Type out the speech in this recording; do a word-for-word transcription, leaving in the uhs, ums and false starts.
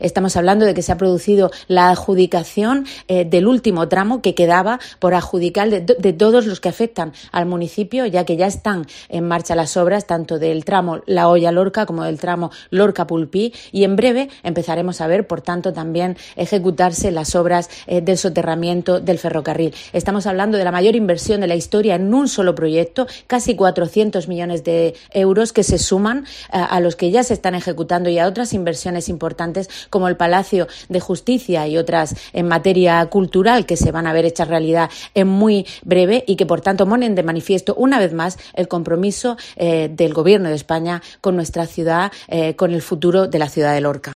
Estamos hablando de que se ha producido la adjudicación eh, del último tramo que quedaba por adjudicar de, de todos los que afectan al municipio, ya que ya están en marcha las obras tanto del tramo La Hoya-Lorca como del tramo Lorca-Pulpí, y en breve empezaremos a ver, por tanto, también ejecutarse las obras eh, del soterramiento del ferrocarril. Estamos hablando de la mayor inversión de la historia en un solo proyecto, casi cuatrocientos millones de euros que se suman eh, a los que ya se están ejecutando y a otras inversiones importantes como el Palacio de Justicia y otras en materia cultural que se van a ver hechas realidad en muy breve y que, por tanto, ponen de manifiesto una vez más el compromiso eh, del Gobierno de España con nuestra ciudad, eh, con el futuro de la ciudad de Lorca.